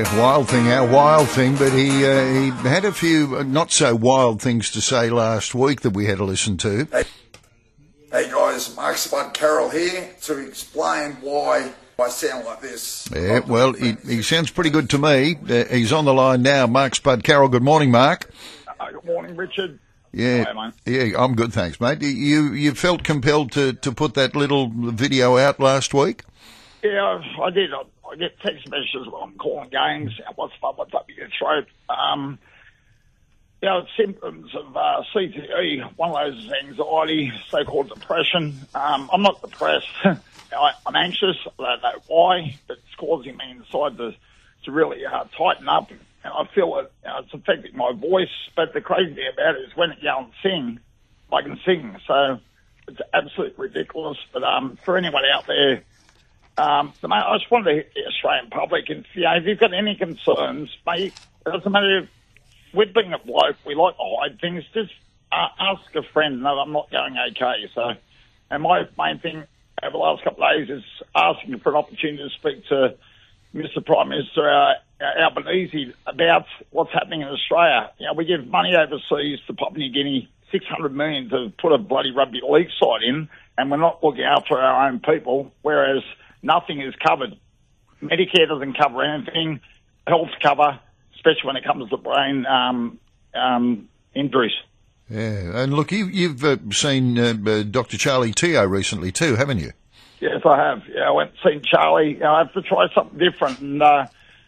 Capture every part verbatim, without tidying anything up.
Wild Thing, our Wild Thing, but he uh, he had a few not so wild things to say last week that we had to listen to. Hey, hey guys, Mark Spud Carroll here to explain why I sound like this. Yeah, well, he, he sounds pretty good to me. Uh, he's on the line now. Mark Spud Carroll, good morning, Mark. Uh, good morning, Richard. Yeah, Hi, yeah, I'm good, thanks, mate. You you felt compelled to, to put that little video out last week? Yeah, I did. I, I get text messages while I'm calling games. What's up? What's up with your throat? Um, you know, symptoms of uh, C T E, one of those anxiety, so-called depression. Um, I'm not depressed. I, I'm anxious. I don't know why, but it's causing me inside to to really uh, tighten up. And I feel it, you know, it's affecting my voice. But the crazy thing about it is when I go and sing, I can sing. So it's absolutely ridiculous. But um, for anyone out there, um, the, I just wanted to hit the Australian public. And you know, if you've got any concerns, mate, it doesn't matter if we're being a bloke, we like to hide things. Just uh, ask a friend. No, I'm not going okay. So, and my main thing over the last couple of days is asking for an opportunity to speak to Mister Prime Minister uh, Albanese about what's happening in Australia. You know, we give money overseas to Papua New Guinea, six hundred million to put a bloody rugby league side in, and we're not looking after our own people, whereas nothing is covered. Medicare doesn't cover anything, health cover, especially when it comes to brain um, um, injuries. Yeah, and look, you, you've uh, seen uh, uh, Doctor Charlie Teo recently too, haven't you? Yes, I have. Yeah, I went and seen Charlie. You know, I have to try something different, and uh,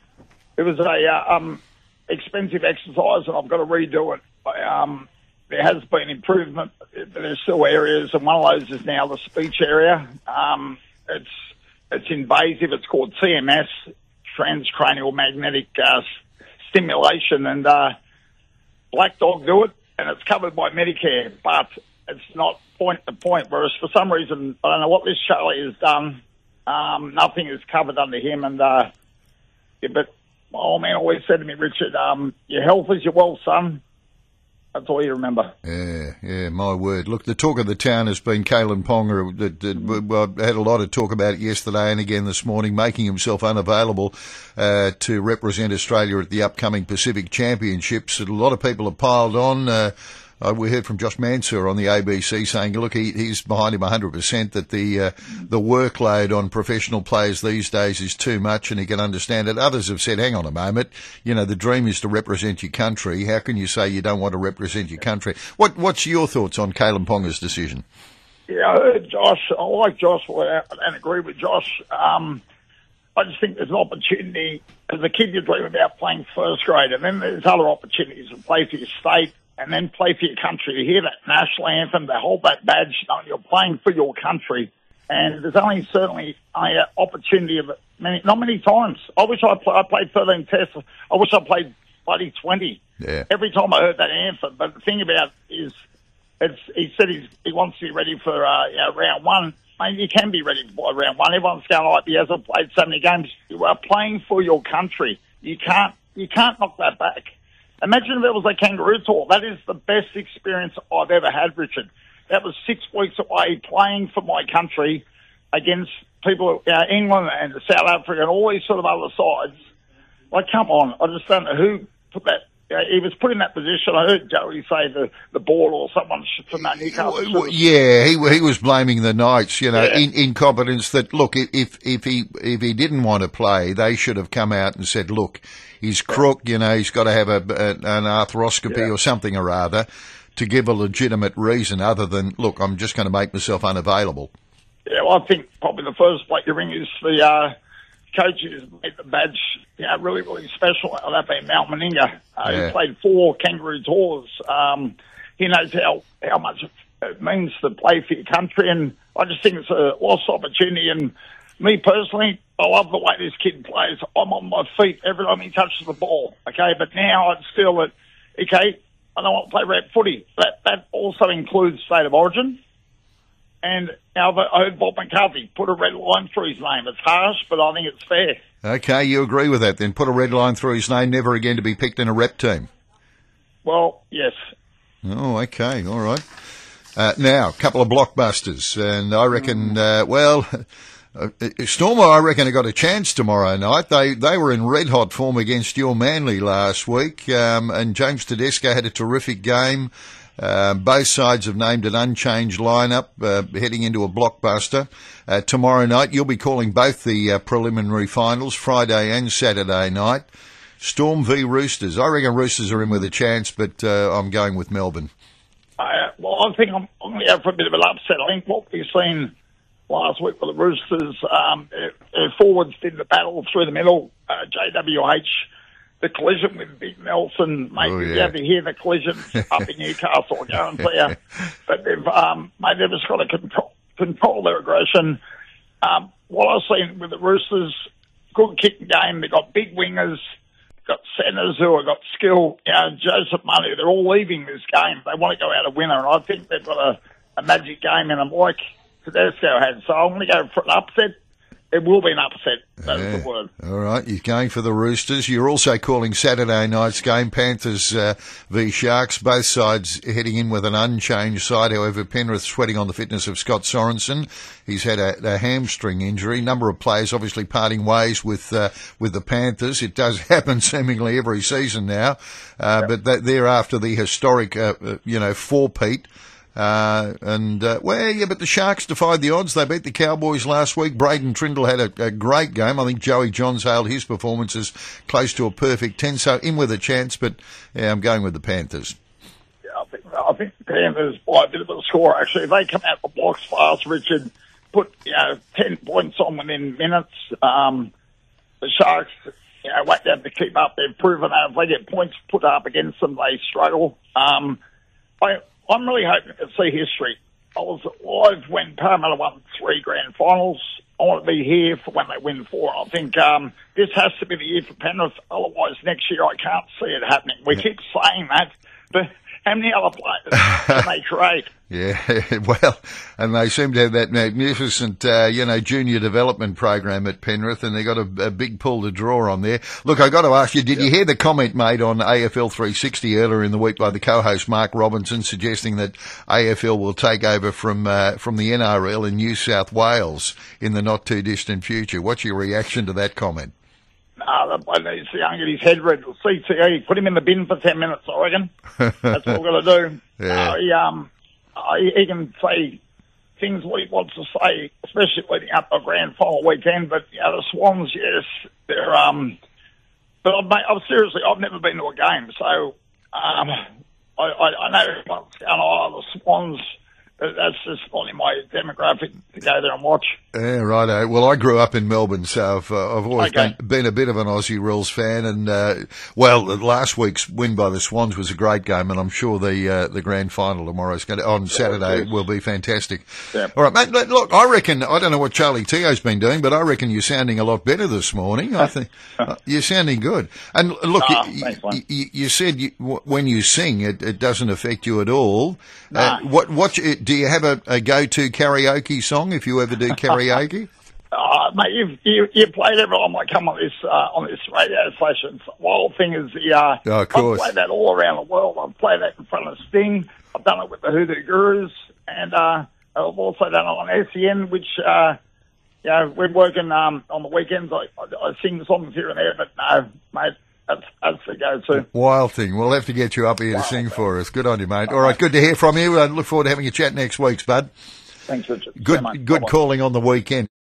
it was a uh, um, expensive exercise, and I've got to redo it. Um, there has been improvement, but there's still areas, and one of those is now the speech area. Um, it's it's invasive. It's called C M S, transcranial magnetic uh, stimulation, and uh, Black Dog do it, and it's covered by Medicare, but it's not point to point, whereas for some reason, I don't know what this Charlie has done, um, nothing is covered under him. And uh, yeah, but my old man always said to me, Richard, um, your health is your wealth, son. That's all you remember. Yeah, yeah, my word. Look, the talk of the town has been Kalyn Ponga. That, that, well, I had a lot of talk about it yesterday and again this morning, making himself unavailable uh, to represent Australia at the upcoming Pacific Championships. A lot of people have piled on. Uh, Uh, we heard from Josh Mansour on the A B C saying, look, he, he's behind him one hundred percent, that the uh, the workload on professional players these days is too much and he can understand it. Others have said, hang on a moment, you know, the dream is to represent your country. How can you say you don't want to represent your country? What What's your thoughts on Kalyn Ponga's decision? Yeah, I heard Josh. I like Josh and agree with Josh. Um, I just think there's an opportunity. As a kid, you dream about playing first grade, and then there's other opportunities to play for your state, and then play for your country, to hear that national anthem, to hold that badge, knowing you're playing for your country. And there's only certainly an opportunity of it many, not many times. I wish I, play, I played thirteen tests. I wish I played bloody twenty. Yeah. Every time I heard that anthem. But the thing about it is, it's, he said he's, he wants to be ready for uh, you know, round one. Mate, you can be ready by round one. Everyone's going like, he hasn't played so many games. You are playing for your country. You can't, you can't knock that back. Imagine if it was a kangaroo tour. That is the best experience I've ever had, Richard. That was six weeks away playing for my country against people, uh, England and South Africa and all these sort of other sides. Like, come on. I just don't know who put that. Uh, he was put in that position. I heard Joey say the, the ball or someone from that Newcastle. Well, yeah, he he was blaming the Knights, you know, Yeah. in, incompetence. That look, if if he if he didn't want to play, they should have come out and said, look, he's crook, you know, he's got to have a, a an arthroscopy Yeah. or something or other to give a legitimate reason other than, look, I'm just going to make myself unavailable. Yeah, well, I think probably the first bloke you ring is the uh, coach who's made the badge, you know, really, really special. That being Mal Meninga. Uh, Yeah. He played four kangaroo tours. Um, he knows how, how much it means to play for your country, and I just think it's a lost opportunity. And me personally, I love the way this kid plays. I'm on my feet every time he touches the ball, okay? But now it's still that, okay, I don't want to play rep footy. That, that also includes State of Origin. And now I heard Bob McCarthy put a red line through his name. It's harsh, but I think it's fair. Okay, you agree with that then? Put a red line through his name, never again to be picked in a rep team. Well, yes. Oh, okay, all right. Uh, now, a couple of blockbusters, and I reckon, uh, well, Uh, Storm, I reckon, have got a chance tomorrow night. They they were in red hot form against your Manly last week, um, and James Tedesco had a terrific game. Uh, both sides have named an unchanged lineup, uh, heading into a blockbuster. Uh, tomorrow night, you'll be calling both the uh, preliminary finals, Friday and Saturday night. Storm v Roosters. I reckon Roosters are in with a chance, but uh, I'm going with Melbourne. Uh, well, I think I'm, I'm going to go for a bit of an upset. I think what we've seen last week with the Roosters, um, their, their forwards did the battle through the middle. Uh, J W H, the collision with Big Nelson, mate, oh, yeah. you have to hear the collisions up in Newcastle, I guarantee you. But they've, um, mate, they've just got to control, control their aggression. Um, what I've seen with the Roosters, good kicking game. They've got big wingers, got centres who have got skill. You know, Joseph Money, they're all leaving this game. They want to go out a winner, and I think they've got a, a magic game in them like Tedesco had. So I'm going to go for an upset. It will be an upset. That's yeah. the word. All right, you're going for the Roosters. You're also calling Saturday night's game, Panthers uh, v Sharks. Both sides heading in with an unchanged side. However, Penrith sweating on the fitness of Scott Sorensen. He's had a, a hamstring injury. Number of players obviously parting ways with uh, with the Panthers. It does happen seemingly every season now, uh, yep. but that, they're after the historic, uh, uh, you know, four-peat. Uh, and, uh, well, yeah, but the Sharks defied the odds. They beat the Cowboys last week. Braden Trindle had a, a great game. I think Joey Johns hailed his performance as close to a perfect ten, so in with a chance, but yeah, I'm going with the Panthers. Yeah, I think, I think the Panthers by a bit of a score, actually. If they come out the blocks fast, Richard, put, you know, ten points on within minutes, um, the Sharks, you know, won't have to keep up. They've proven that if they get points put up against them, they struggle. Um, I, I'm really hoping to see history. I was live when Parramatta won three grand finals. I want to be here for when they win four. I think um, this has to be the year for Penrith. Otherwise, next year I can't see it happening. We keep saying that, but how many other players can they create? Yeah, well, and they seem to have that magnificent, uh, you know, junior development program at Penrith, and they got a, a big pull to draw on there. Look, I got to ask you, did yep. you hear the comment made on A F L three sixty earlier in the week by the co-host Mark Robinson, suggesting that A F L will take over from uh, from the N R L in New South Wales in the not too distant future? What's your reaction to that comment? No, that bloke needs to get his head read. C T E, put him in the bin for ten minutes, I reckon. That's what we're going to do. Yeah. Uh, he, um, uh, he can say things what he wants to say, especially leading up to a grand final weekend. But, you know, the Swans, yes, they're, um, but I've, mate, I've seriously, I've never been to a game. So, um, I, I, I know everyone's going, oh, the Swans, that's just not in my demographic to go there and watch. Yeah, righto. Well, I grew up in Melbourne, so I've, uh, I've always okay. been, been a bit of an Aussie rules fan. And, uh, well, last week's win by the Swans was a great game, and I'm sure the uh, the grand final tomorrow is going to, on Saturday will be fantastic. Yeah. All right, mate, look, I reckon, I don't know what Charlie Tio's been doing, but I reckon you're sounding a lot better this morning. I think uh, you're sounding good. And look, oh, you, thanks, you, you, you said you, w- when you sing, it, it doesn't affect you at all. Nah. Uh, what, what, do you have a, a go-to karaoke song if you ever do karaoke? Uh, mate, you've, you you played every time I come on this uh, on this radio station. The whole thing is the uh, oh, of course. I've played that all around the world. I've played that in front of Sting. I've done it with the Hoodoo Gurus, and uh, I've also done it on S E N, which uh, you know we're working um, on the weekends. I, I, I sing songs here and there, but no, mate. That's, that's the go-to. Wild thing. We'll have to get you up here Wild to sing thing. for us. Good on you, mate. All right, good to hear from you. I look forward to having a chat next week, Spud. Thanks, Richard. Good, So much. good Bye-bye. calling on the weekend.